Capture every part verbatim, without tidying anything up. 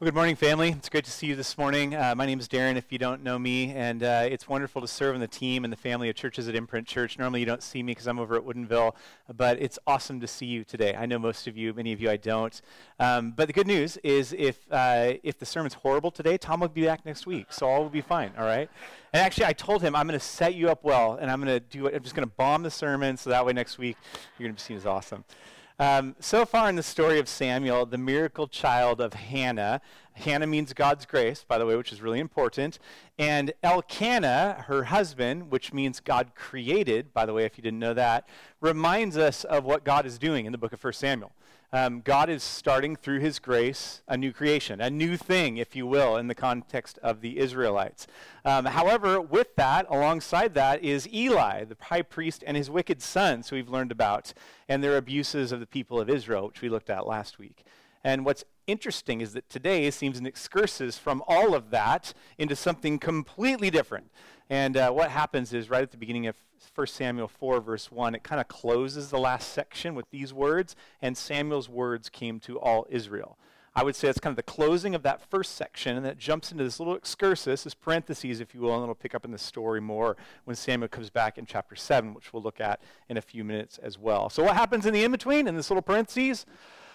Well, good morning, family. It's great to see you this morning. Uh, my name is Darren, if you don't know me, and uh, it's wonderful to serve in the team and the family of churches at Imprint Church. Normally you don't see me because I'm over at Woodinville, but it's awesome to see you today. I know most of you, many of you I don't. Um, but the good news is if uh, if the sermon's horrible today, Tom will be back next week, so all will be fine, all right? And actually, I told him I'm going to set you up well, and I'm going to do it. I'm just going to bomb the sermon, so that way next week you're going to be seen as awesome. Um, so far in the story of Samuel, the miracle child of Hannah, Hannah means God's grace, by the way, which is really important, and Elkanah, her husband, which means God created, by the way, if you didn't know that, reminds us of what God is doing in the book of First Samuel. Um, God is starting through his grace a new creation, a new thing, if you will, in the context of the Israelites. Um, however, with that, alongside that, is Eli, the high priest, and his wicked sons, who we've learned about, and their abuses of the people of Israel, which we looked at last week. And what's interesting is that today seems an excursus from all of that into something completely different. And uh, what happens is right at the beginning of First Samuel four, verse one, it kind of closes the last section with these words, and Samuel's words came to all Israel. I would say it's kind of the closing of that first section, and that jumps into this little excursus, this parentheses, if you will, and it'll pick up in the story more when Samuel comes back in chapter seven, which we'll look at in a few minutes as well. So what happens in the in-between, in this little parentheses?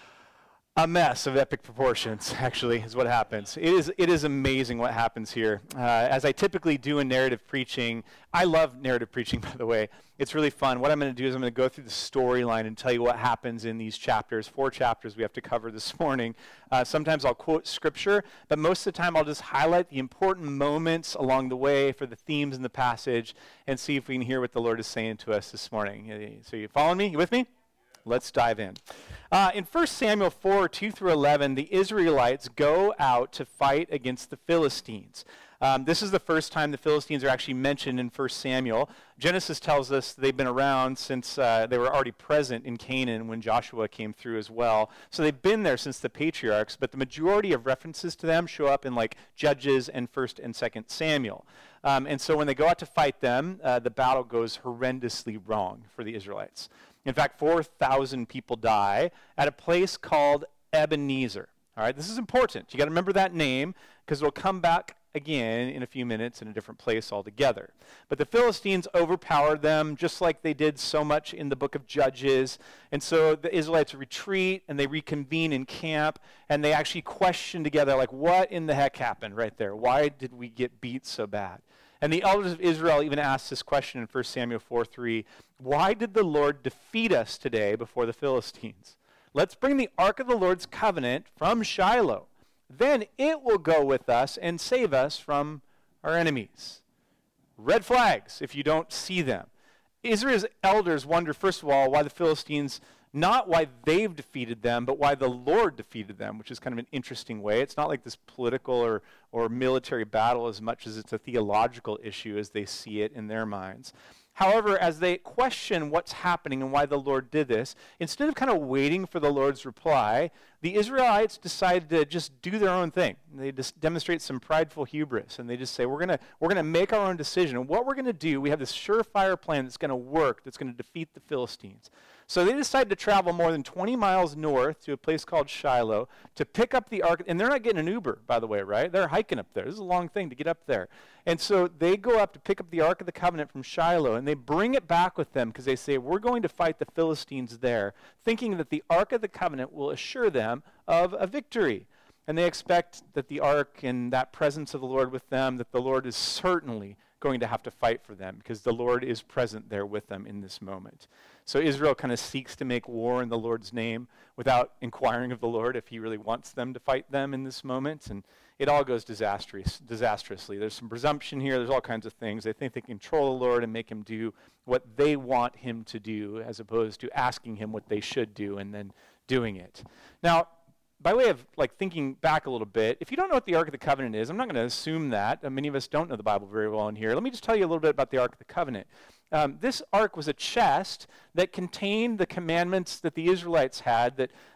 A mess of epic proportions, actually, is what happens. It is it is amazing what happens here. Uh, as I typically do in narrative preaching, I love narrative preaching, by the way. It's really fun. What I'm going to do is I'm going to go through the storyline and tell you what happens in these chapters. Four chapters we have to cover this morning. Uh, sometimes I'll quote scripture, but most of the time I'll just highlight the important moments along the way for the themes in the passage and see if we can hear what the Lord is saying to us this morning. So you following me? You with me? Let's dive in. Uh, in First Samuel four, two through eleven, the Israelites go out to fight against the Philistines. Um, this is the first time the Philistines are actually mentioned in First Samuel. Genesis tells us they've been around since uh, they were already present in Canaan when Joshua came through as well. So they've been there since the patriarchs, but the majority of references to them show up in like Judges and First and Second Samuel. Um, and so when they go out to fight them, uh, the battle goes horrendously wrong for the Israelites. In fact, four thousand people die at a place called Ebenezer. All right, this is important. You got to remember that name because it'll come back again in a few minutes in a different place altogether. But the Philistines overpowered them just like they did so much in the book of Judges. And so the Israelites retreat and they reconvene in camp and they actually question together, like, what in the heck happened right there? Why did we get beat so bad? And the elders of Israel even asked this question in First Samuel four three, why did the Lord defeat us today before the Philistines? Let's bring the ark of the Lord's covenant from Shiloh. Then it will go with us and save us from our enemies. Red flags if you don't see them. Israel's elders wonder, first of all, why the Philistines, not why they've defeated them, but why the Lord defeated them, which is kind of an interesting way. It's not like this political or, or military battle as much as it's a theological issue as they see it in their minds. However, as they question what's happening and why the Lord did this, instead of kind of waiting for the Lord's reply, the Israelites decided to just do their own thing. They just demonstrate some prideful hubris, and they just say, we're going to we're going to make our own decision. And what we're going to do, we have this surefire plan that's going to work, that's going to defeat the Philistines. So they decided to travel more than twenty miles north to a place called Shiloh to pick up the ark. And they're not getting an Uber, by the way, right? They're hiking up there. This is a long thing to get up there. And so they go up to pick up the Ark of the Covenant from Shiloh, and they bring it back with them because they say, we're going to fight the Philistines there, thinking that the Ark of the Covenant will assure them of a victory. And they expect that the Ark and that presence of the Lord with them, that the Lord is certainly going to have to fight for them because the Lord is present there with them in this moment. So Israel kind of seeks to make war in the Lord's name without inquiring of the Lord if he really wants them to fight them in this moment. And it all goes disastrous, disastrously. There's some presumption here. There's all kinds of things. They think they control the Lord and make him do what they want him to do as opposed to asking him what they should do and then doing it. Now, by way of like thinking back a little bit, if you don't know what the Ark of the Covenant is, I'm not going to assume that. Uh, many of us don't know the Bible very well in here. Let me just tell you a little bit about the Ark of the Covenant. Um, this ark was a chest that contained the commandments that the Israelites had that,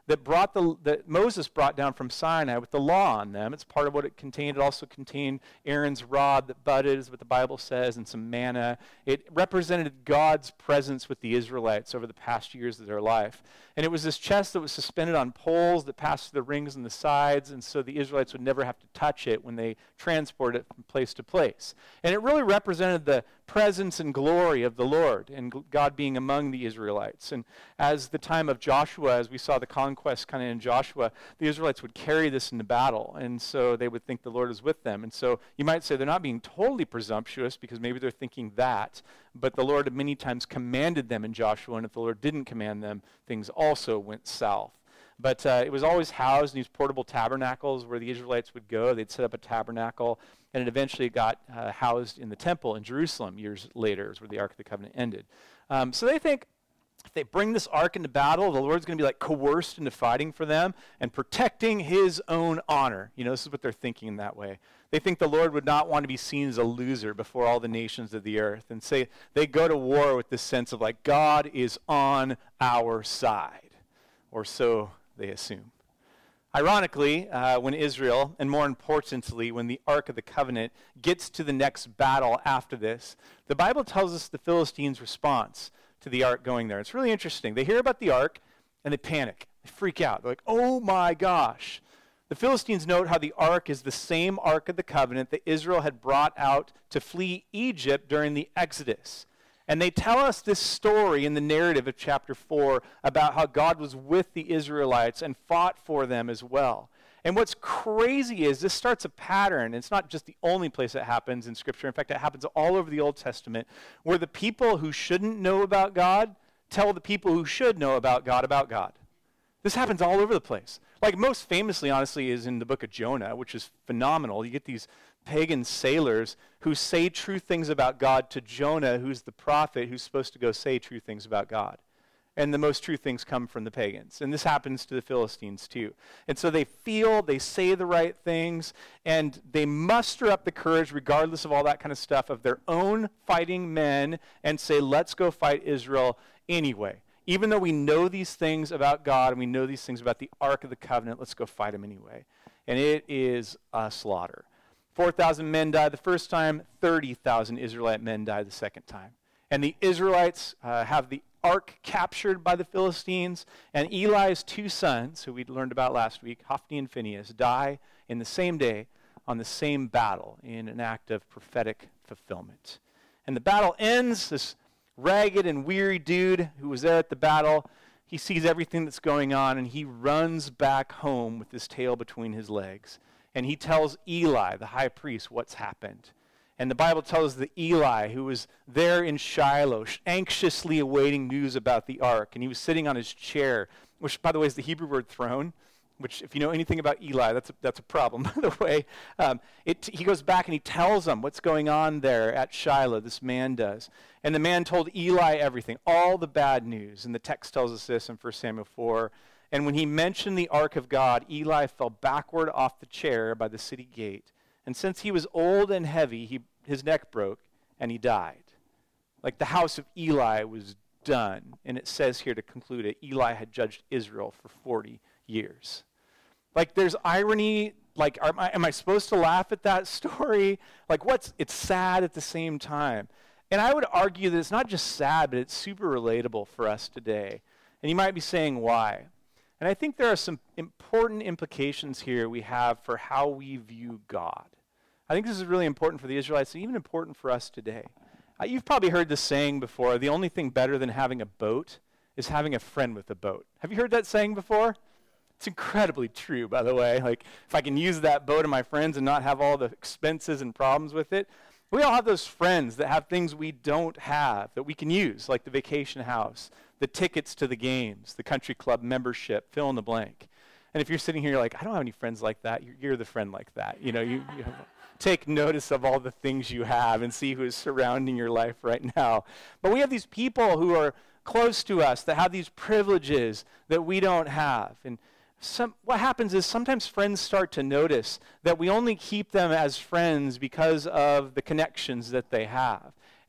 that brought the that Moses brought down from Sinai with the law on them. It's part of what it contained. It also contained Aaron's rod that budded, is what the Bible says, and some manna. It represented God's presence with the Israelites over the past years of their life. And it was this chest that was suspended on poles that passed through the rings on the sides, and so the Israelites would never have to touch it when they transported it from place to place. And it really represented the presence and glory of the Lord and God being among the Israelites. And as the time of Joshua, as we saw the conquest kind of in Joshua, the Israelites would carry this into battle, and so they would think the Lord is with them. And so you might say they're not being totally presumptuous because maybe they're thinking that, but the Lord many times commanded them in Joshua, and if the Lord didn't command them, things also went south. But uh, it was always housed in these portable tabernacles where the Israelites would go. They'd set up a tabernacle, and it eventually got uh, housed in the temple in Jerusalem years later, is where the Ark of the Covenant ended. Um, so they think if they bring this ark into battle, the Lord's going to be like coerced into fighting for them and protecting his own honor. You know, this is what they're thinking in that way. They think the Lord would not want to be seen as a loser before all the nations of the earth. And say they go to war with this sense of like, God is on our side. Or so they assume. Ironically, uh, when Israel, and more importantly, when the Ark of the Covenant gets to the next battle after this, the Bible tells us the Philistines' response to the ark going there. It's really interesting. They hear about the ark, and they panic. They freak out. They're like, oh my gosh. The Philistines note how the ark is the same Ark of the Covenant that Israel had brought out to flee Egypt during the Exodus. And they tell us this story in the narrative of chapter four about how God was with the Israelites and fought for them as well. And what's crazy is this starts a pattern. It's not just the only place it happens in Scripture. In fact, it happens all over the Old Testament, where the people who shouldn't know about God tell the people who should know about God about God. This happens all over the place. Like most famously, honestly, is in the book of Jonah, which is phenomenal. You get these pagan sailors who say true things about God to Jonah, who's the prophet who's supposed to go say true things about God. And the most true things come from the pagans. And this happens to the Philistines too. And so they feel, they say the right things, and they muster up the courage, regardless of all that kind of stuff, of their own fighting men, and say, let's go fight Israel anyway. Even though we know these things about God, and we know these things about the Ark of the Covenant, let's go fight them anyway. And it is a slaughter. four thousand men died the first time, thirty thousand Israelite men died the second time. And the Israelites uh, have the ark captured by the Philistines, and Eli's two sons, who we learned about last week, Hophni and Phinehas, die in the same day on the same battle in an act of prophetic fulfillment. And the battle ends. This ragged and weary dude who was there at the battle, he sees everything that's going on, and he runs back home with his tail between his legs. And he tells Eli, the high priest, what's happened. And the Bible tells us that Eli, who was there in Shiloh, anxiously awaiting news about the ark, and he was sitting on his chair, which, by the way, is the Hebrew word throne, which, if you know anything about Eli, that's a, that's a problem, by the way. Um, it, he goes back and he tells them what's going on there at Shiloh, this man does. And the man told Eli everything, all the bad news. And the text tells us this in First Samuel four. And when he mentioned the ark of God, Eli fell backward off the chair by the city gate. And since he was old and heavy, he, his neck broke, and he died. Like the house of Eli was done. And it says here to conclude it, Eli had judged Israel for forty years. Like there's irony, like am I, am I supposed to laugh at that story? Like what's, it's sad at the same time. And I would argue that it's not just sad, but it's super relatable for us today. And you might be saying why? And I think there are some important implications here we have for how we view God. I think this is really important for the Israelites and even important for us today. Uh, you've probably heard this saying before, the only thing better than having a boat is having a friend with a boat. Have you heard that saying before? It's incredibly true, by the way. Like, if I can use that boat and my friends and not have all the expenses and problems with it. We all have those friends that have things we don't have that we can use, like the vacation house, the tickets to the games, the country club membership, fill in the blank. And if you're sitting here, you're like, I don't have any friends like that. You're, you're the friend like that. You know, you, you have, take notice of all the things you have and see who is surrounding your life right now. But we have these people who are close to us that have these privileges that we don't have. And some, what happens is sometimes friends start to notice that we only keep them as friends because of the connections that they have.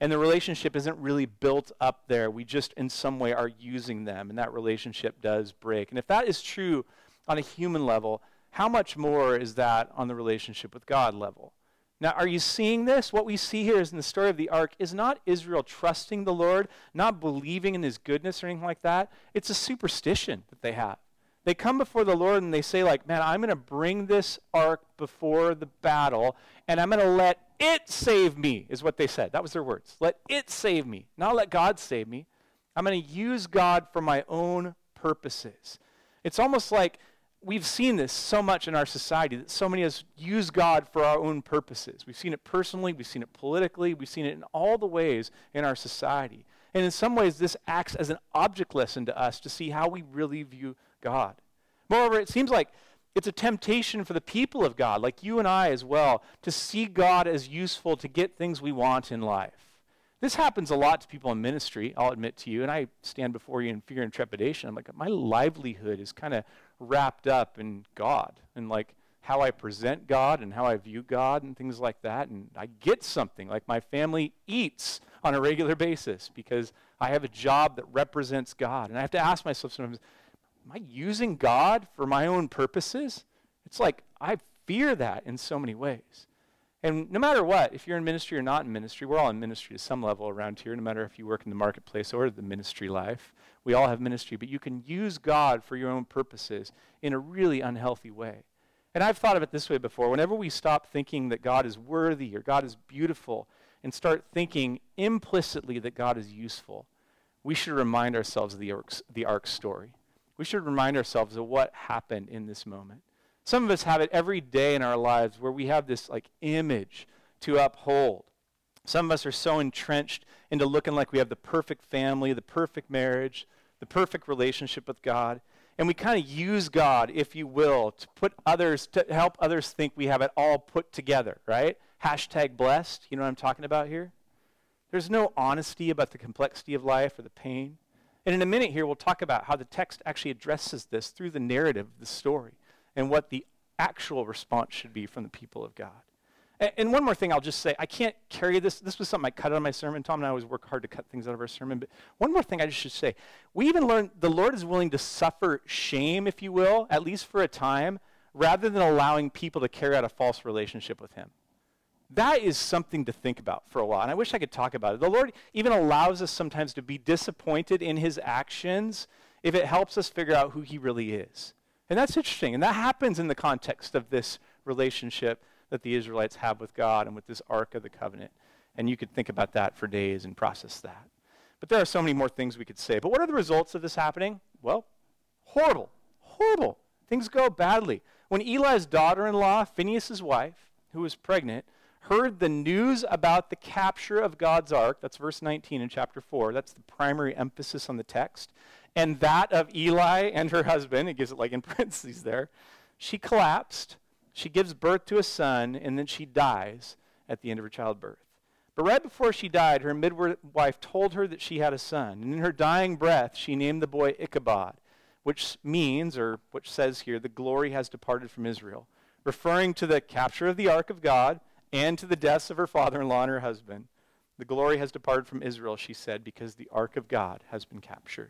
and the relationship isn't really built up there. We just in some way are using them, and that relationship does break. And if that is true on a human level, how much more is that on the relationship with God level? Now, are you seeing this? What we see here is in the story of the ark is not Israel trusting the Lord, not believing in his goodness or anything like that. It's a superstition that they have. They come before the Lord and they say like, man, I'm going to bring this ark before the battle and I'm going to let it save me, is what they said. That was their words. Let it save me, not let God save me. I'm going to use God for my own purposes. It's almost like we've seen this so much in our society that so many of us use God for our own purposes. We've seen it personally, we've seen it politically, we've seen it in all the ways in our society. And in some ways, this acts as an object lesson to us to see how we really view God. Moreover, it seems like it's a temptation for the people of God, like you and I as well, to see God as useful to get things we want in life. This happens a lot to people in ministry, I'll admit to you, and I stand before you in fear and trepidation. I'm like, my livelihood is kind of wrapped up in God and like how I present God and how I view God and things like that. And I get something, like my family eats on a regular basis because I have a job that represents God. And I have to ask myself sometimes, am I using God for my own purposes? It's like I fear that in so many ways. And no matter what, if you're in ministry or not in ministry, we're all in ministry to some level around here, no matter if you work in the marketplace or the ministry life. We all have ministry, but you can use God for your own purposes in a really unhealthy way. And I've thought of it this way before. Whenever we stop thinking that God is worthy or God is beautiful and start thinking implicitly that God is useful, we should remind ourselves of the ark, the ark story. We should remind ourselves of what happened in this moment. Some of us have it every day in our lives where we have this like image to uphold. Some of us are so entrenched into looking like we have the perfect family, the perfect marriage, the perfect relationship with God. And we kind of use God, if you will, to put others, to help others think we have it all put together, right? Hashtag blessed, you know what I'm talking about here? There's no honesty about the complexity of life or the pain. And in a minute here, we'll talk about how the text actually addresses this through the narrative of the story and what the actual response should be from the people of God. And, and one more thing I'll just say, I can't carry this. This was something I cut out of my sermon. Tom and I always work hard to cut things out of our sermon. But one more thing I just should say. We even learned the Lord is willing to suffer shame, if you will, at least for a time, rather than allowing people to carry out a false relationship with him. That is something to think about for a while, and I wish I could talk about it. The Lord even allows us sometimes to be disappointed in his actions if it helps us figure out who he really is. And that's interesting, and that happens in the context of this relationship that the Israelites have with God and with this Ark of the Covenant. And you could think about that for days and process that. But there are so many more things we could say. But what are the results of this happening? Well, horrible, horrible. Things go badly. When Eli's daughter-in-law, Phinehas' wife, who was pregnant, heard the news about the capture of God's ark, that's verse nineteen in chapter four, that's the primary emphasis on the text, and that of Eli and her husband, it gives it like in parentheses there, she collapsed, she gives birth to a son, and then she dies at the end of her childbirth. But right before she died, her midwife told her that she had a son, and in her dying breath, she named the boy Ichabod, which means, or which says here, the glory has departed from Israel, referring to the capture of the ark of God, and to the deaths of her father-in-law and her husband. The glory has departed from Israel, she said, because the ark of God has been captured.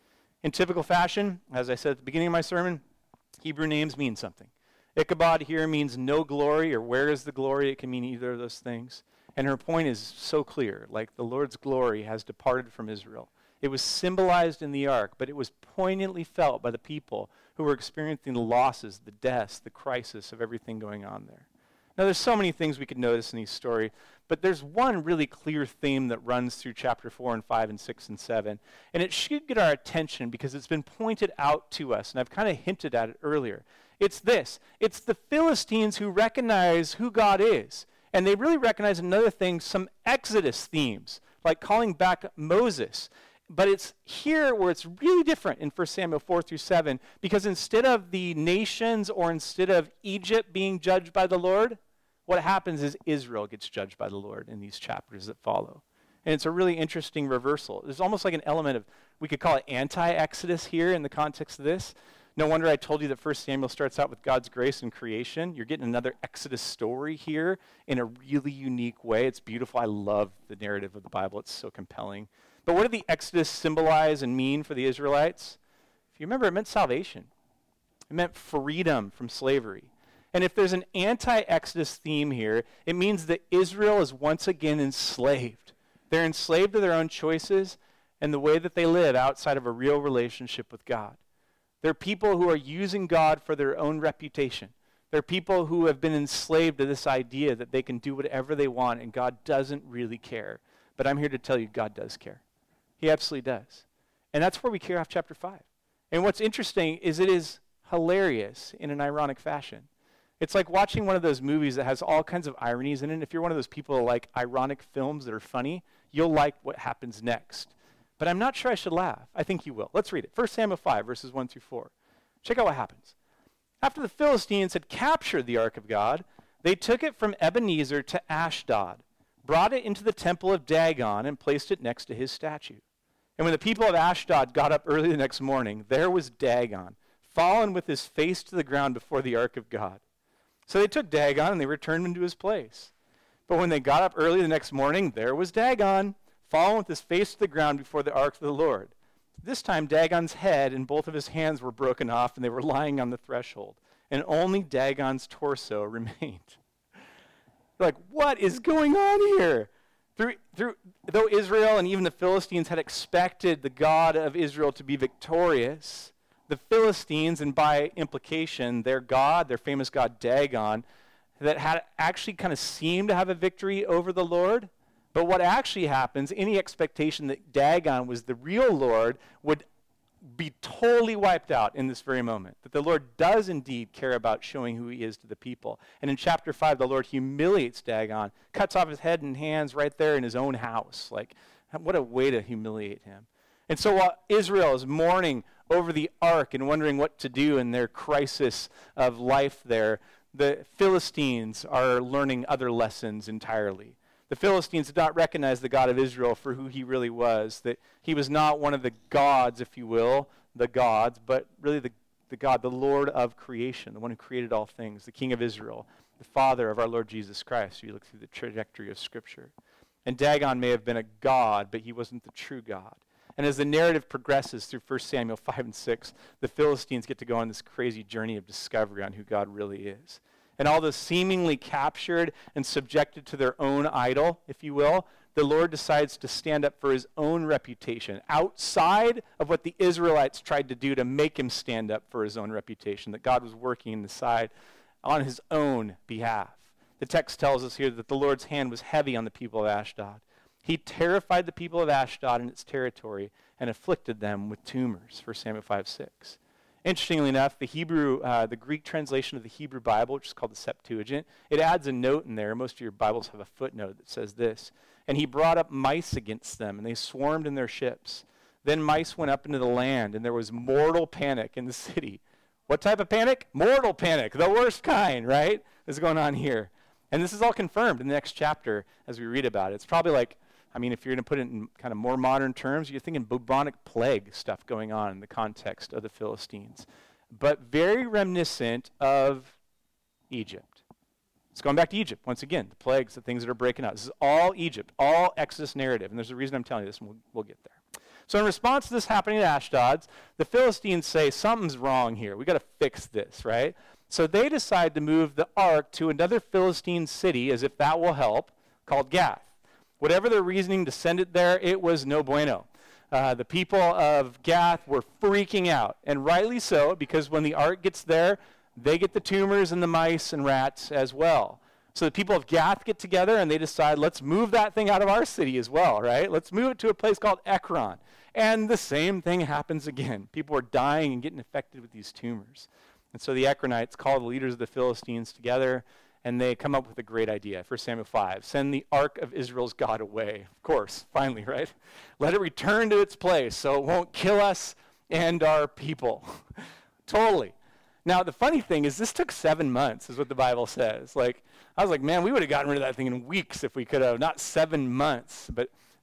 In typical fashion, as I said at the beginning of my sermon, Hebrew names mean something. Ichabod here means no glory, or where is the glory? It can mean either of those things. And her point is so clear, like the Lord's glory has departed from Israel. It was symbolized in the ark, but it was poignantly felt by the people who were experiencing the losses, the deaths, the crisis of everything going on there. Now, there's so many things we could notice in these stories, but there's one really clear theme that runs through chapter four and five and six and seven, and it should get our attention because it's been pointed out to us, and I've kind of hinted at it earlier. It's this. It's the Philistines who recognize who God is, and they really recognize another thing, some Exodus themes, like calling back Moses. But it's here where it's really different in First Samuel four through seven, because instead of the nations or instead of Egypt being judged by the Lord, what happens is Israel gets judged by the Lord in these chapters that follow. And it's a really interesting reversal. There's almost like an element of, we could call it anti-Exodus here in the context of this. No wonder I told you that First Samuel starts out with God's grace and creation. You're getting another Exodus story here in a really unique way. It's beautiful. I love the narrative of the Bible. It's so compelling. But what did the Exodus symbolize and mean for the Israelites? If you remember, it meant salvation. It meant freedom from slavery. And if there's an anti-Exodus theme here, it means that Israel is once again enslaved. They're enslaved to their own choices and the way that they live outside of a real relationship with God. They're people who are using God for their own reputation. They're people who have been enslaved to this idea that they can do whatever they want and God doesn't really care. But I'm here to tell you God does care. He absolutely does. And that's where we kick off chapter five. And what's interesting is it is hilarious in an ironic fashion. It's like watching one of those movies that has all kinds of ironies in it. If you're one of those people who like ironic films that are funny, you'll like what happens next. But I'm not sure I should laugh. I think you will. Let's read it. First Samuel five, verses one through four. Check out what happens. After the Philistines had captured the ark of God, they took it from Ebenezer to Ashdod, brought it into the temple of Dagon, and placed it next to his statue. And when the people of Ashdod got up early the next morning, there was Dagon, fallen with his face to the ground before the ark of God. So they took Dagon and they returned him to his place. But when they got up early the next morning, there was Dagon, fallen with his face to the ground before the ark of the Lord. This time Dagon's head and both of his hands were broken off, and they were lying on the threshold, and only Dagon's torso remained. Like, what is going on here? Through, through, though Israel and even the Philistines had expected the God of Israel to be victorious, the Philistines, and by implication, their God, their famous God Dagon, that had actually kind of seemed to have a victory over the Lord. But what actually happens, any expectation that Dagon was the real Lord would be totally wiped out in this very moment. That the Lord does indeed care about showing who he is to the people. And in chapter five, the Lord humiliates Dagon, cuts off his head and hands right there in his own house. Like, what a way to humiliate him. And so while Israel is mourning over the ark and wondering what to do in their crisis of life there, the Philistines are learning other lessons entirely. The Philistines did not recognize the God of Israel for who he really was, that he was not one of the gods, if you will, the gods, but really the, the God, the Lord of creation, the one who created all things, the King of Israel, the Father of our Lord Jesus Christ. You look through the trajectory of Scripture. And Dagon may have been a god, but he wasn't the true God. And as the narrative progresses through First Samuel five and six, the Philistines get to go on this crazy journey of discovery on who God really is. And although seemingly captured and subjected to their own idol, if you will, the Lord decides to stand up for his own reputation outside of what the Israelites tried to do to make him stand up for his own reputation, that God was working in the side on his own behalf. The text tells us here that the Lord's hand was heavy on the people of Ashdod. He terrified the people of Ashdod and its territory and afflicted them with tumors, First Samuel five six. Interestingly enough, the Hebrew, uh, the Greek translation of the Hebrew Bible, which is called the Septuagint, it adds a note in there. Most of your Bibles have a footnote that says this. And he brought up mice against them, and they swarmed in their ships. Then mice went up into the land, and there was mortal panic in the city. What type of panic? Mortal panic, the worst kind, right? Is going on here. And this is all confirmed in the next chapter as we read about it. It's probably like, I mean, if you're going to put it in kind of more modern terms, you're thinking bubonic plague stuff going on in the context of the Philistines. But very reminiscent of Egypt. It's going back to Egypt once again, the plagues, the things that are breaking out. This is all Egypt, all Exodus narrative. And there's a reason I'm telling you this, and we'll, we'll get there. So in response to this happening at Ashdod, the Philistines say, something's wrong here. We've got to fix this, right? So they decide to move the ark to another Philistine city, as if that will help, called Gath. Whatever their reasoning to send it there, it was no bueno. Uh, the people of Gath were freaking out, and rightly so, because when the ark gets there, they get the tumors and the mice and rats as well. So the people of Gath get together, and they decide, let's move that thing out of our city as well, right? Let's move it to a place called Ekron. And the same thing happens again. People are dying and getting affected with these tumors. And so the Ekronites call the leaders of the Philistines together, and they come up with a great idea. First Samuel five, send the ark of Israel's God away. Of course, finally, right? Let it return to its place so it won't kill us and our people. Totally. Now, the funny thing is this took seven months, is what the Bible says. Like, I was like, man, we would have gotten rid of that thing in weeks if we could have, not seven months. But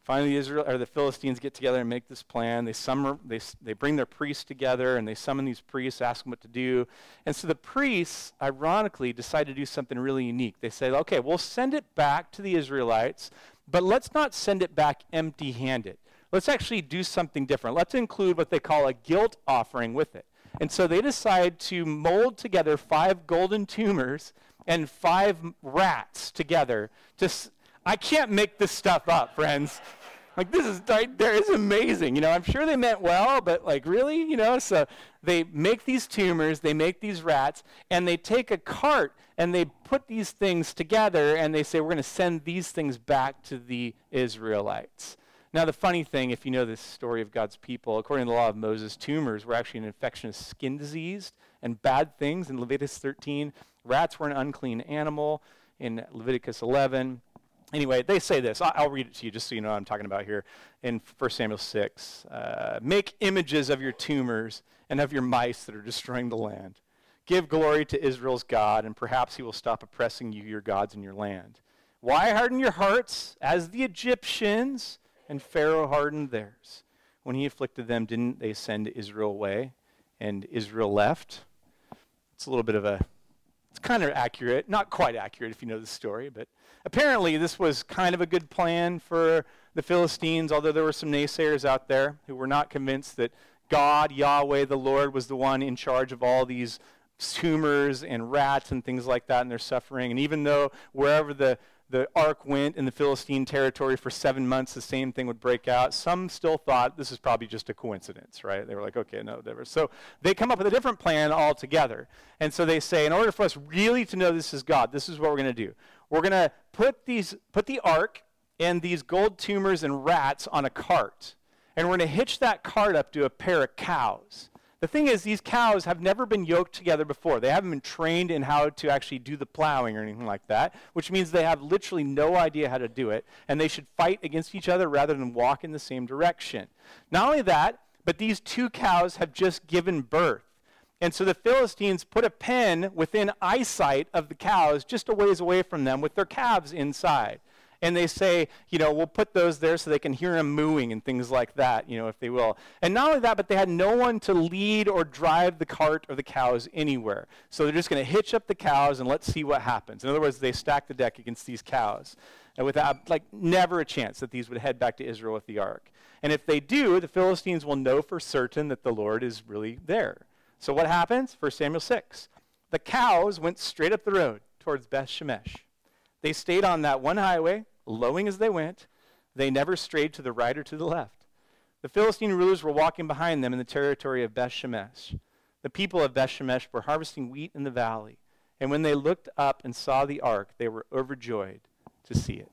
Finally, Israel or the Philistines get together and make this plan. They summon, they they bring their priests together and they summon these priests, ask them what to do. And so the priests, ironically, decide to do something really unique. They say, "Okay, we'll send it back to the Israelites, but let's not send it back empty-handed. Let's actually do something different. Let's include what they call a guilt offering with it." And so they decide to mold together five golden tumors and five rats together. Just I can't make this stuff up, friends. Like, this is, there is amazing. You know, I'm sure they meant well, but like, really? You know, so they make these tumors, they make these rats, and they take a cart and they put these things together and they say, we're going to send these things back to the Israelites. Now, the funny thing, if you know this story of God's people, according to the law of Moses, tumors were actually an infectious skin disease and bad things in Leviticus thirteen. Rats were an unclean animal in Leviticus eleven. Anyway, they say this. I'll read it to you just so you know what I'm talking about here. In First Samuel six, uh, make images of your tumors and of your mice that are destroying the land. Give glory to Israel's God, and perhaps he will stop oppressing you, your gods, in your land. Why harden your hearts as the Egyptians, and Pharaoh hardened theirs? When he afflicted them, didn't they send Israel away, and Israel left? It's a little bit of a, it's kind of accurate. Not quite accurate if you know the story, but apparently this was kind of a good plan for the Philistines, although there were some naysayers out there who were not convinced that God, Yahweh, the Lord, was the one in charge of all these tumors and rats and things like that and their suffering. And even though wherever the, the ark went in the Philistine territory for seven months, the same thing would break out, some still thought this is probably just a coincidence, right? They were like, okay, no, whatever. So they come up with a different plan altogether. And so they say, in order for us really to know this is God, this is what we're going to do. We're going to put these, put the ark and these gold tumors and rats on a cart. And we're going to hitch that cart up to a pair of cows. The thing is, these cows have never been yoked together before. They haven't been trained in how to actually do the plowing or anything like that, which means they have literally no idea how to do it, and they should fight against each other rather than walk in the same direction. Not only that, but these two cows have just given birth. And so the Philistines put a pen within eyesight of the cows just a ways away from them with their calves inside. And they say, you know, we'll put those there so they can hear them mooing and things like that, you know, if they will. And not only that, but they had no one to lead or drive the cart or the cows anywhere. So they're just going to hitch up the cows and let's see what happens. In other words, they stack the deck against these cows. And without, like, never a chance that these would head back to Israel with the ark. And if they do, the Philistines will know for certain that the Lord is really there. So what happens? First Samuel six. The cows went straight up the road towards Beth Shemesh. They stayed on that one highway, lowing as they went. They never strayed to the right or to the left. The Philistine rulers were walking behind them in the territory of Beth Shemesh. The people of Beth Shemesh were harvesting wheat in the valley. And when they looked up and saw the ark, they were overjoyed to see it.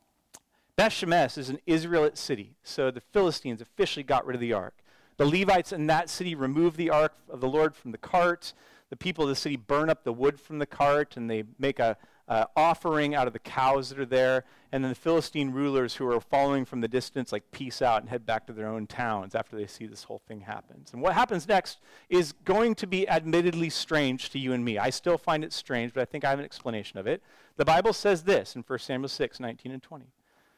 Beth Shemesh is an Israelite city, so the Philistines officially got rid of the ark. The Levites in that city removed the ark of the Lord from the cart. The people of the city burn up the wood from the cart, and they make a Uh, offering out of the cows that are there, and then the Philistine rulers who are following from the distance like peace out and head back to their own towns after they see this whole thing happens. And what happens next is going to be admittedly strange to you and me. I still find it strange, but I think I have an explanation of it. The Bible says this in First Samuel six, nineteen and twenty.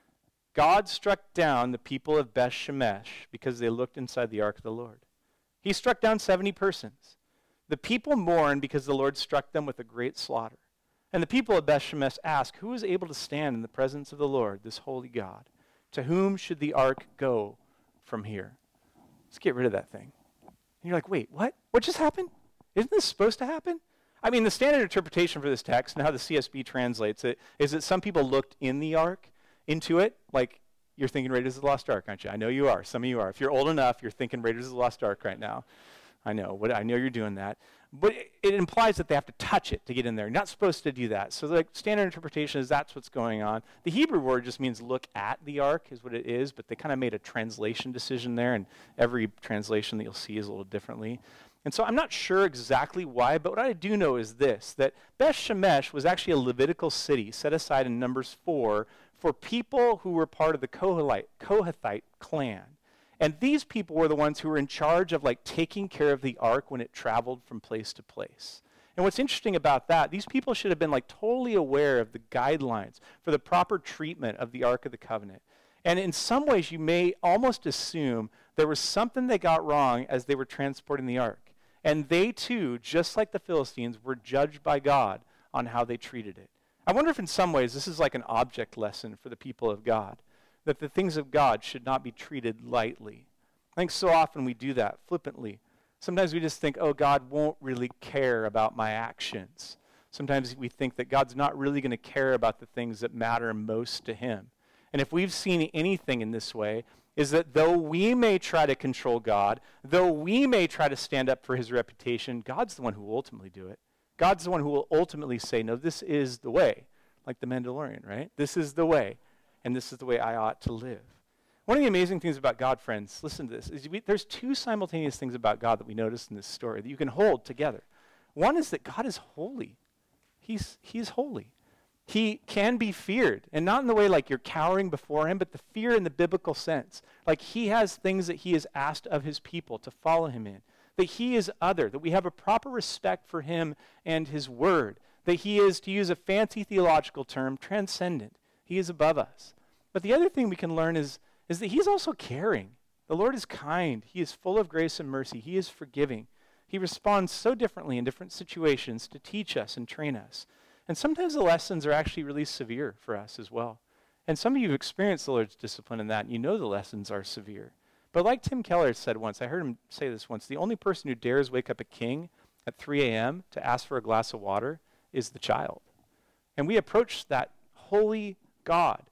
God struck down the people of Beth Shemesh because they looked inside the ark of the Lord. He struck down seventy persons. The people mourned because the Lord struck them with a great slaughter. And the people of Beth Shemesh asked, who is able to stand in the presence of the Lord, this holy God? To whom should the ark go from here? Let's get rid of that thing. And you're like, wait, what? What just happened? Isn't this supposed to happen? I mean, the standard interpretation for this text and how the C S B translates it is that some people looked in the ark, into it, like you're thinking Raiders of the Lost Ark, aren't you? I know you are. Some of you are. If you're old enough, you're thinking Raiders of the Lost Ark right now. I know. What I know you're doing that. But it, it implies that they have to touch it to get in there. You're not supposed to do that. So the standard interpretation is that's what's going on. The Hebrew word just means look at the ark is what it is, but they kind of made a translation decision there, and every translation that you'll see is a little differently. And so I'm not sure exactly why, but what I do know is this, that Beth Shemesh was actually a Levitical city set aside in Numbers four for people who were part of the Kohathite, Kohathite clan. And these people were the ones who were in charge of like taking care of the ark when it traveled from place to place. And what's interesting about that, these people should have been like totally aware of the guidelines for the proper treatment of the Ark of the Covenant. And in some ways, you may almost assume there was something they got wrong as they were transporting the ark. And they too, just like the Philistines, were judged by God on how they treated it. I wonder if in some ways this is like an object lesson for the people of God, that the things of God should not be treated lightly. I think so often we do that flippantly. Sometimes we just think, oh, God won't really care about my actions. Sometimes we think that God's not really going to care about the things that matter most to him. And if we've seen anything in this way, is that though we may try to control God, though we may try to stand up for his reputation, God's the one who will ultimately do it. God's the one who will ultimately say, no, this is the way, like the Mandalorian, right? This is the way, and this is the way I ought to live. One of the amazing things about God, friends, listen to this, is we, there's two simultaneous things about God that we notice in this story that you can hold together. One is that God is holy. He's, he's holy. He can be feared, and not in the way like you're cowering before him, but the fear in the biblical sense. Like he has things that he has asked of his people to follow him in. That he is other, that we have a proper respect for him and his word. That he is, to use a fancy theological term, transcendent. He is above us. But the other thing we can learn is, is that he's also caring. The Lord is kind. He is full of grace and mercy. He is forgiving. He responds so differently in different situations to teach us and train us. And sometimes the lessons are actually really severe for us as well. And some of you have experienced the Lord's discipline in that, and you know the lessons are severe. But like Tim Keller said once, I heard him say this once, the only person who dares wake up a king at three a.m. to ask for a glass of water is the child. And we approach that holy God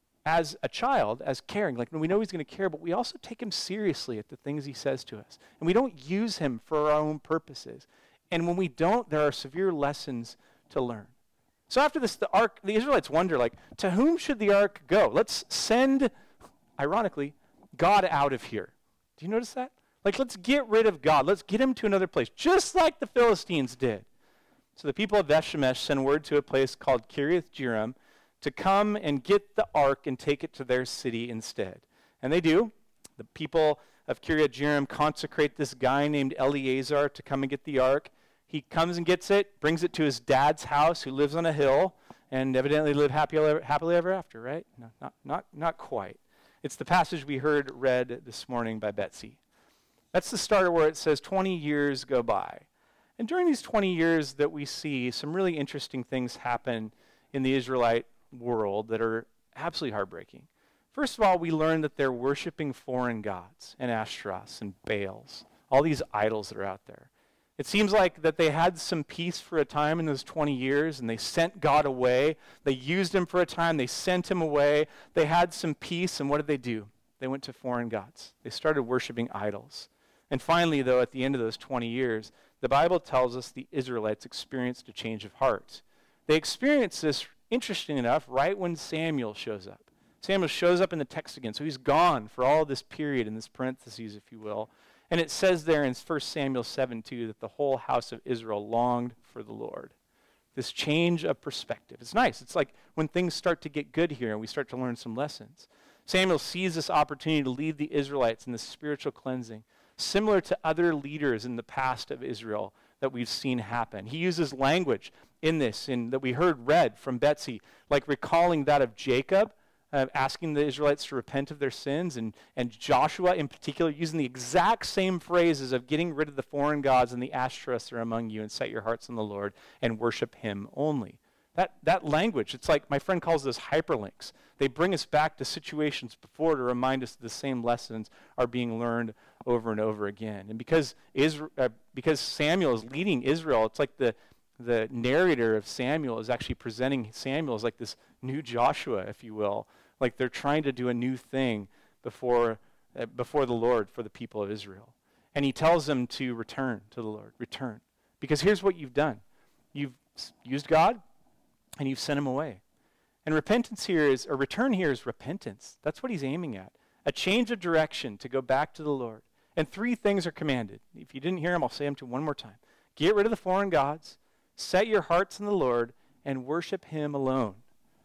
as a child, as caring. Like we know he's going to care, but we also take him seriously at the things he says to us. And we don't use him for our own purposes. And when we don't, there are severe lessons to learn. So after this, the ark, the Israelites wonder, like, to whom should the ark go? Let's send, ironically, God out of here. Do you notice that? Like, let's get rid of God. Let's get him to another place, just like the Philistines did. So the people of Beth-Shemesh send word to a place called Kiriath-Jearim to come and get the ark and take it to their city instead. And they do. The people of Kiriath-Jearim consecrate this guy named Eleazar to come and get the ark. He comes and gets it, brings it to his dad's house, who lives on a hill, and evidently live happy, happily ever after, right? No, not, not, not quite. It's the passage we heard read this morning by Betsy. That's the start where it says twenty years go by. And during these twenty years that we see, some really interesting things happen in the Israelite world that are absolutely heartbreaking. First of all, we learn that they're worshiping foreign gods and Ashtaroths and Baals, all these idols that are out there. It seems like that they had some peace for a time in those twenty years, and they sent God away. They used him for a time. They sent him away. They had some peace, and what did they do? They went to foreign gods. They started worshiping idols. And finally, though, at the end of those twenty years, the Bible tells us the Israelites experienced a change of heart. They experienced this, interesting enough, right when Samuel shows up. Samuel shows up in the text again, so he's gone for all this period, in this parentheses, if you will. And it says there in First Samuel seven two that the whole house of Israel longed for the Lord. This change of perspective. It's nice. It's like when things start to get good here and we start to learn some lessons. Samuel sees this opportunity to lead the Israelites in this spiritual cleansing, similar to other leaders in the past of Israel that we've seen happen. He uses language in this in, that we heard read from Betsy, like recalling that of Jacob, Uh, asking the Israelites to repent of their sins, and, and Joshua in particular using the exact same phrases of getting rid of the foreign gods and the Ashtoreths that are among you and set your hearts on the Lord and worship him only. That, that language, it's like my friend calls those hyperlinks. They bring us back to situations before to remind us that the same lessons are being learned over and over again. And because Isra- uh, because Samuel is leading Israel, it's like the the narrator of Samuel is actually presenting Samuel as like this new Joshua, if you will. Like they're trying to do a new thing before uh, before the Lord for the people of Israel. And he tells them to return to the Lord, return. Because here's what you've done. You've used God, and you've sent him away. And repentance here is, or return here is repentance. That's what he's aiming at. A change of direction to go back to the Lord. And three things are commanded. If you didn't hear them, I'll say them to you one more time. Get rid of the foreign gods, set your hearts on the Lord, and worship him alone.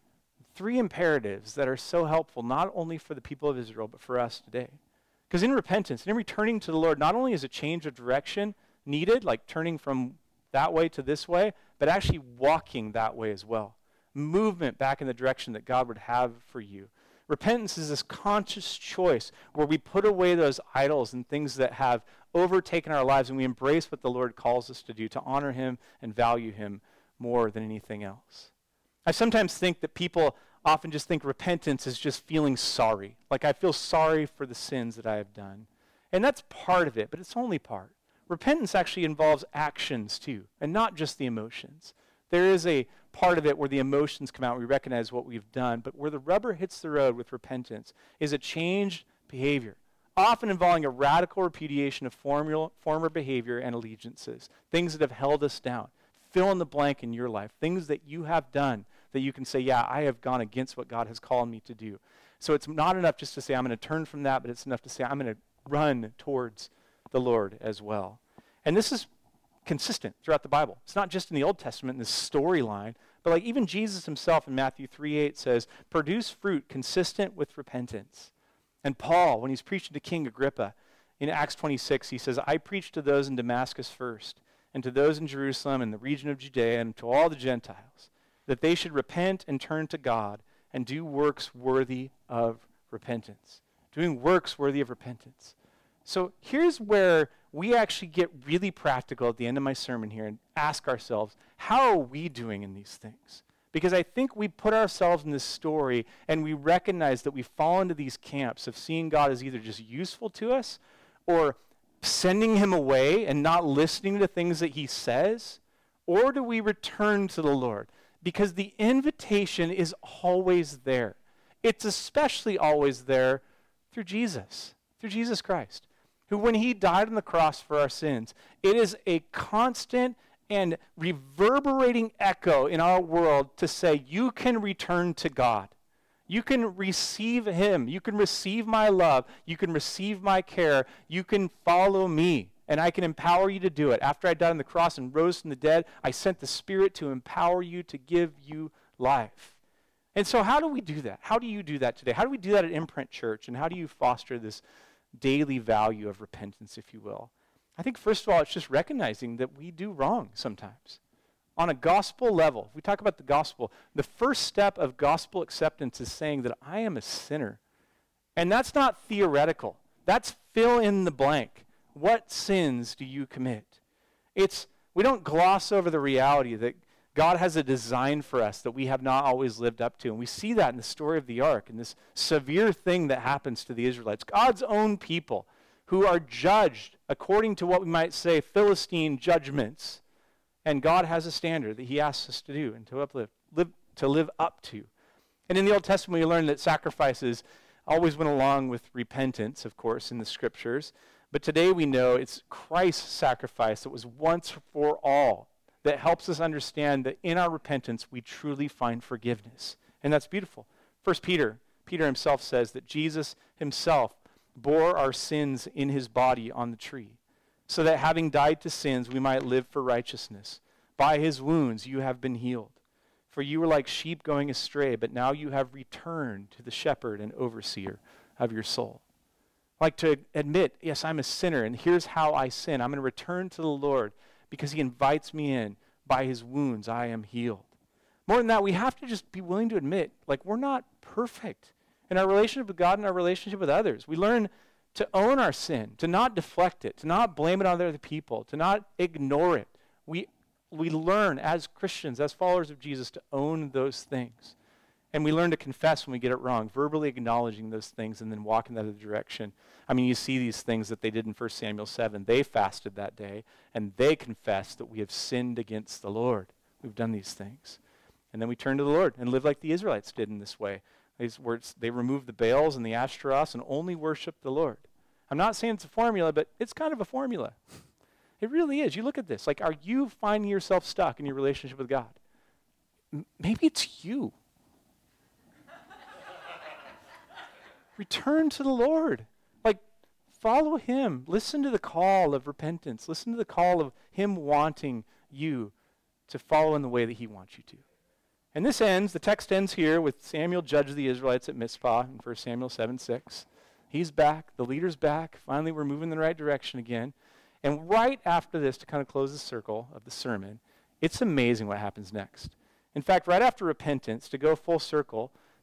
Three imperatives that are so helpful, not only for the people of Israel, but for us today. Because in repentance, and in returning to the Lord, not only is a change of direction needed, like turning from that way to this way, but actually walking that way as well. Movement back in the direction that God would have for you. Repentance is this conscious choice where we put away those idols and things that have overtaken our lives, and we embrace what the Lord calls us to do, to honor him and value him more than anything else. I sometimes think that people often just think repentance is just feeling sorry. Like, I feel sorry for the sins that I have done. And that's part of it, but it's only part. Repentance actually involves actions too, and not just the emotions. There is a part of it where the emotions come out, we recognize what we've done, but where the rubber hits the road with repentance is a changed behavior, often involving a radical repudiation of formal, former behavior and allegiances, things that have held us down. Fill in the blank in your life, things that you have done that you can say, yeah, I have gone against what God has called me to do. So it's not enough just to say, I'm going to turn from that, but it's enough to say, I'm going to run towards the Lord as well. And this is consistent throughout the Bible. It's not just in the Old Testament, in this storyline, but like even Jesus himself in Matthew three eight says, produce fruit consistent with repentance. And Paul, when he's preaching to King Agrippa, in Acts twenty-six, he says, I preach to those in Damascus first, and to those in Jerusalem and the region of Judea, and to all the Gentiles, that they should repent and turn to God and do works worthy of repentance. Doing works worthy of repentance. So here's where we actually get really practical at the end of my sermon here and ask ourselves, how are we doing in these things? Because I think we put ourselves in this story and we recognize that we fall into these camps of seeing God as either just useful to us or sending him away and not listening to things that he says, or do we return to the Lord? Because the invitation is always there. It's especially always there through Jesus, through Jesus Christ, who when he died on the cross for our sins, it is a constant and reverberating echo in our world to say, you can return to God. You can receive him. You can receive my love. You can receive my care. You can follow me, and I can empower you to do it. After I died on the cross and rose from the dead, I sent the Spirit to empower you, to give you life. And so how do we do that? How do you do that today? How do we do that at Imprint Church, and how do you foster this daily value of repentance, if you will? I think, first of all, it's just recognizing that we do wrong sometimes. On a gospel level, if we talk about the gospel, the first step of gospel acceptance is saying that I am a sinner. And that's not theoretical. That's fill in the blank. What sins do you commit? It's, we don't gloss over the reality that God has a design for us that we have not always lived up to. And we see that in the story of the ark and this severe thing that happens to the Israelites. God's own people who are judged according to what we might say Philistine judgments. And God has a standard that he asks us to do and to uplift, live, to live up to. And in the Old Testament, we learn that sacrifices always went along with repentance, of course, in the scriptures. But today we know it's Christ's sacrifice that was once for all that helps us understand that in our repentance, we truly find forgiveness. And that's beautiful. First Peter, Peter himself says that Jesus himself bore our sins in his body on the tree, so that having died to sins, we might live for righteousness. By his wounds you have been healed. For you were like sheep going astray, but now you have returned to the shepherd and overseer of your soul. Like to admit, yes, I'm a sinner, and here's how I sin. I'm going to return to the Lord because he invites me in. By his wounds I am healed. More than that, we have to just be willing to admit, like, we're not perfect in our relationship with God and our relationship with others. We learn to own our sin, to not deflect it, to not blame it on other people, to not ignore it. We, we learn as Christians, as followers of Jesus, to own those things. And we learn to confess when we get it wrong, verbally acknowledging those things and then walking that other direction. I mean, you see these things that they did in First Samuel seven. They fasted that day, and they confessed that we have sinned against the Lord. We've done these things. And then we turn to the Lord and live like the Israelites did in this way. These words, they removed the Baals and the Ashtaroths and only worshiped the Lord. I'm not saying it's a formula, but it's kind of a formula. It really is. You look at this. Like, are you finding yourself stuck in your relationship with God? M- maybe it's you. Return to the Lord. Like, follow him. Listen to the call of repentance. Listen to the call of him wanting you to follow in the way that he wants you to. And this ends, the text ends here with Samuel judged the Israelites at Mizpah in First Samuel seven six. He's back. The leader's back. Finally, we're moving in the right direction again. And right after this, to kind of close the circle of the sermon, it's amazing what happens next. In fact, right after repentance, to go full circle,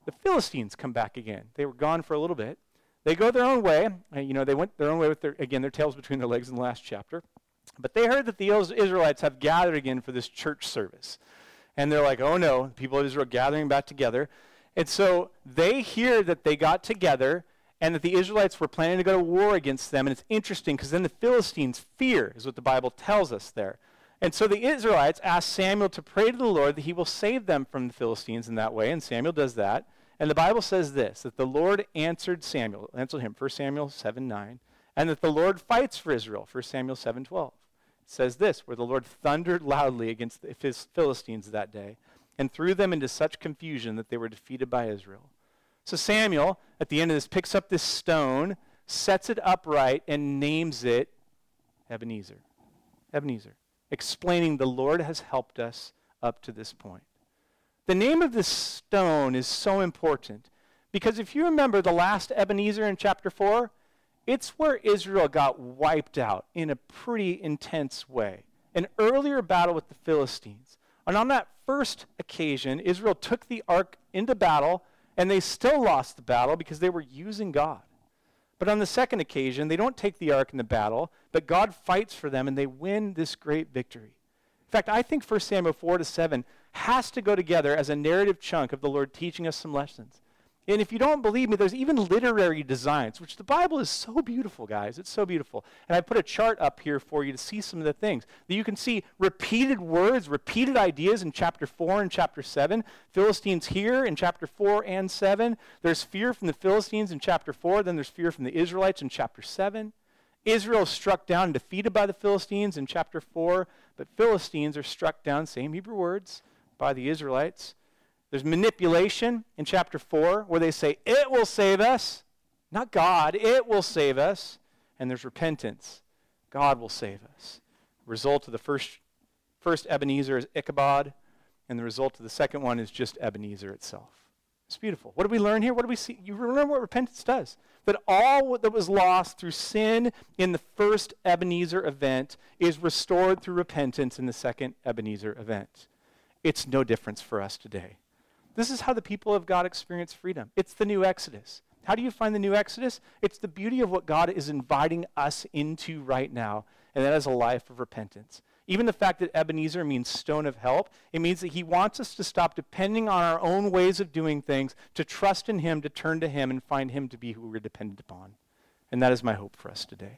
the Philistines come back again. They were gone for a little bit. They go their own way. And, you know, they went their own way with, their again, their tails between their legs in the last chapter. But they heard that the Israelites have gathered again for this church service. And they're like, oh no, the people of Israel gathering back together. And so they hear that they got together and that the Israelites were planning to go to war against them. And it's interesting because then the Philistines fear, is what the Bible tells us there. And so the Israelites ask Samuel to pray to the Lord that he will save them from the Philistines in that way. And Samuel does that. And the Bible says this, that the Lord answered Samuel, answered him, First Samuel seven nine, and that the Lord fights for Israel, First Samuel seven twelve. It says this, where the Lord thundered loudly against the Philistines that day and threw them into such confusion that they were defeated by Israel. So Samuel, at the end of this, picks up this stone, sets it upright, and names it Ebenezer. Ebenezer, explaining the Lord has helped us up to this point. The name of this stone is so important because if you remember the last Ebenezer in chapter four, it's where Israel got wiped out in a pretty intense way. An earlier battle with the Philistines. And on that first occasion, Israel took the ark into battle, and they still lost the battle because they were using God. But on the second occasion, they don't take the ark in the battle, but God fights for them, and they win this great victory. In fact, I think First Samuel four to seven has to go together as a narrative chunk of the Lord teaching us some lessons. And if you don't believe me, there's even literary designs, which the Bible is so beautiful, guys. It's so beautiful. And I put a chart up here for you to see some of the things. That you can see repeated words, repeated ideas in chapter four and chapter seven. Philistines here in chapter four and seven. There's fear from the Philistines in chapter four. Then there's fear from the Israelites in chapter seven. Israel is struck down and defeated by the Philistines in chapter four. But Philistines are struck down, same Hebrew words, by the Israelites. There's manipulation in chapter four where they say, it will save us. Not God, it will save us. And there's repentance. God will save us. The result of the first, first Ebenezer is Ichabod, and the result of the second one is just Ebenezer itself. It's beautiful. What do we learn here? What do we see? You remember what repentance does. That all that was lost through sin in the first Ebenezer event is restored through repentance in the second Ebenezer event. It's no difference for us today. This is how the people of God experience freedom. It's the new Exodus. How do you find the new Exodus? It's the beauty of what God is inviting us into right now, and that is a life of repentance. Even the fact that Ebenezer means stone of help, it means that he wants us to stop depending on our own ways of doing things, to trust in him, to turn to him, and find him to be who we're dependent upon. And that is my hope for us today.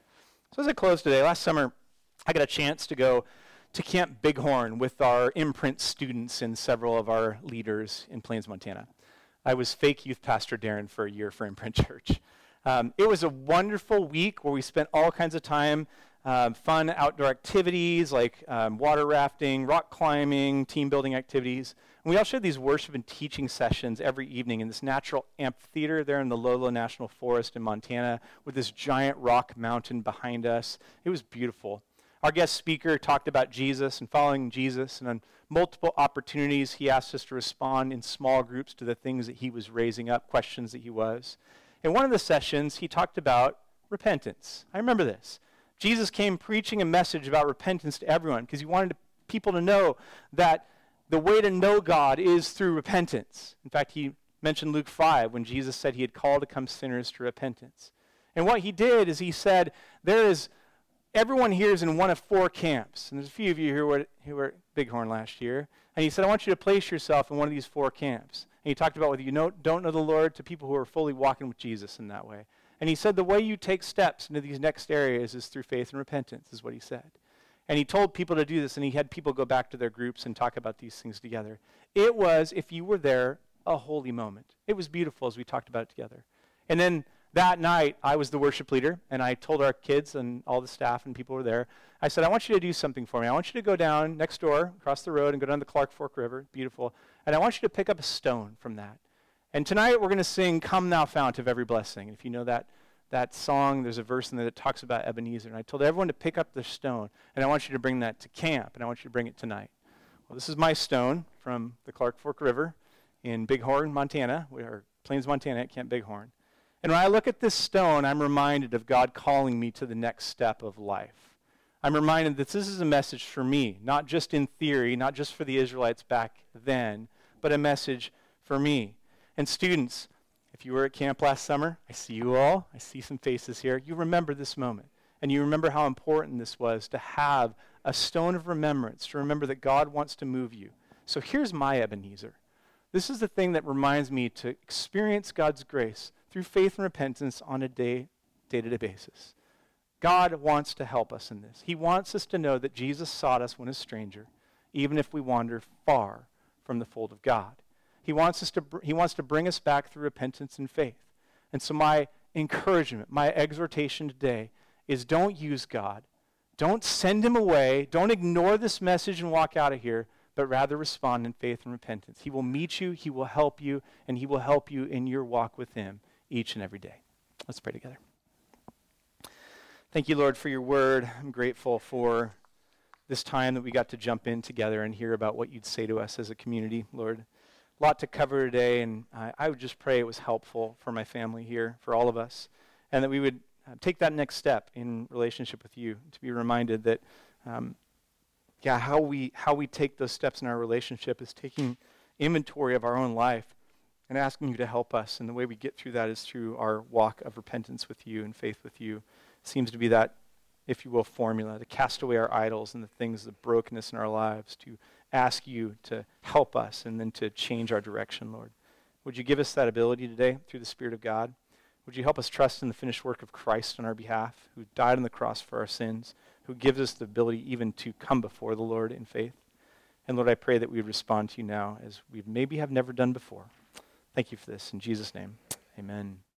So as I close today, last summer, I got a chance to go to Camp Bighorn with our Imprint students and several of our leaders in Plains, Montana. I was fake youth pastor Darren for a year for Imprint Church. Um, it was a wonderful week where we spent all kinds of time, um, fun outdoor activities like um, water rafting, rock climbing, team building activities. And we also had these worship and teaching sessions every evening in this natural amphitheater there in the Lolo National Forest in Montana with this giant rock mountain behind us. It was beautiful. Our guest speaker talked about Jesus and following Jesus, and on multiple opportunities he asked us to respond in small groups to the things that he was raising up, questions that he was. In one of the sessions, he talked about repentance. I remember this. Jesus came preaching a message about repentance to everyone because he wanted people to know that the way to know God is through repentance. In fact, he mentioned Luke five when Jesus said he had called to come sinners to repentance. And what he did is he said, there is everyone here is in one of four camps. And there's a few of you who were, who were at Bighorn last year. And he said, I want you to place yourself in one of these four camps. And he talked about whether you know, don't know the Lord to people who are fully walking with Jesus in that way. And he said the way you take steps into these next areas is through faith and repentance, is what he said. And he told people to do this, and he had people go back to their groups and talk about these things together. It was, if you were there, a holy moment. It was beautiful as we talked about it together. And then that night, I was the worship leader, and I told our kids and all the staff and people who were there, I said, I want you to do something for me. I want you to go down next door, across the road, and go down the Clark Fork River. Beautiful. And I want you to pick up a stone from that. And tonight, we're going to sing, Come Thou Fount of Every Blessing. And if you know that, that song, there's a verse in there that talks about Ebenezer. And I told everyone to pick up the stone, and I want you to bring that to camp, and I want you to bring it tonight. Well, this is my stone from the Clark Fork River in Bighorn, Montana. We are Plains, Montana at Camp Bighorn. And when I look at this stone, I'm reminded of God calling me to the next step of life. I'm reminded that this is a message for me, not just in theory, not just for the Israelites back then, but a message for me. And students, if you were at camp last summer, I see you all. I see some faces here. You remember this moment. And you remember how important this was to have a stone of remembrance, to remember that God wants to move you. So here's my Ebenezer. This is the thing that reminds me to experience God's grace through faith and repentance on a day, day-to-day basis. God wants to help us in this. He wants us to know that Jesus sought us when a stranger, even if we wander far from the fold of God. He wants us to, he wants to bring us back through repentance and faith. And so my encouragement, my exhortation today is don't use God. Don't send him away. Don't ignore this message and walk out of here, but rather respond in faith and repentance. He will meet you, he will help you, and he will help you in your walk with him each and every day. Let's pray together. Thank you, Lord, for your word. I'm grateful for this time that we got to jump in together and hear about what you'd say to us as a community, Lord. A lot to cover today, and I, I would just pray it was helpful for my family here, for all of us, and that we would uh, take that next step in relationship with you, to be reminded that, um, yeah, how we how we take those steps in our relationship is taking inventory of our own life and asking you to help us. And the way we get through that is through our walk of repentance with you and faith with you. It seems to be that, if you will, formula to cast away our idols and the things of brokenness in our lives, to ask you to help us and then to change our direction, Lord. Would you give us that ability today through the Spirit of God? Would you help us trust in the finished work of Christ on our behalf, who died on the cross for our sins, who gives us the ability even to come before the Lord in faith? And Lord, I pray that we would respond to you now as we maybe have never done before. Thank you for this. In Jesus' name, amen.